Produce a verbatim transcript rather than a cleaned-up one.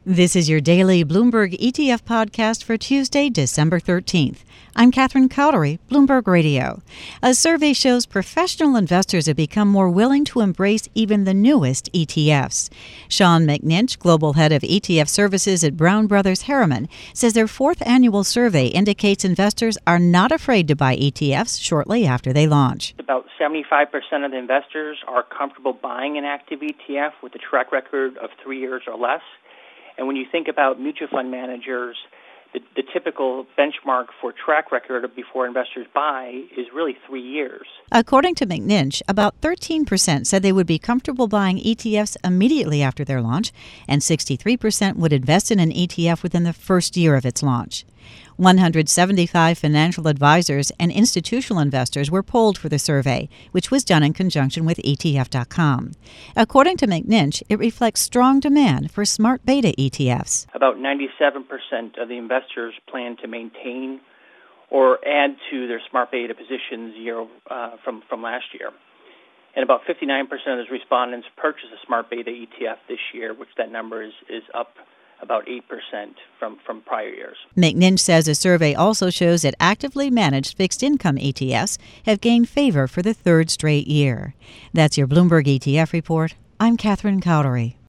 This is your daily Bloomberg E T F podcast for Tuesday, December thirteenth. I'm Catherine Cowdery, Bloomberg Radio. A survey shows professional investors have become more willing to embrace even the newest E T Fs. Sean McNinch, global head of E T F services at Brown Brothers Harriman, says their fourth annual survey indicates investors are not afraid to buy E T Fs shortly after they launch. About seventy-five percent of the investors are comfortable buying an active E T F with a track record of three years or less. And when you think about mutual fund managers, the, the typical benchmark for track record before investors buy is really three years. According to McNinch, about thirteen percent said they would be comfortable buying E T Fs immediately after their launch, and sixty-three percent would invest in an E T F within the first year of its launch. one hundred seventy-five financial advisors and institutional investors were polled for the survey, which was done in conjunction with E T F dot com. According to McNinch, it reflects strong demand for smart beta E T Fs. About ninety-seven percent of the investors plan to maintain or add to their smart beta positions year uh, from, from last year. And about fifty-nine percent of those respondents purchased a smart beta E T F this year, which that number is, is up about eight percent from, from prior years. McNinch says the survey also shows that actively managed fixed income E T Fs have gained favor for the third straight year. That's your Bloomberg E T F report. I'm Catherine Cowdery.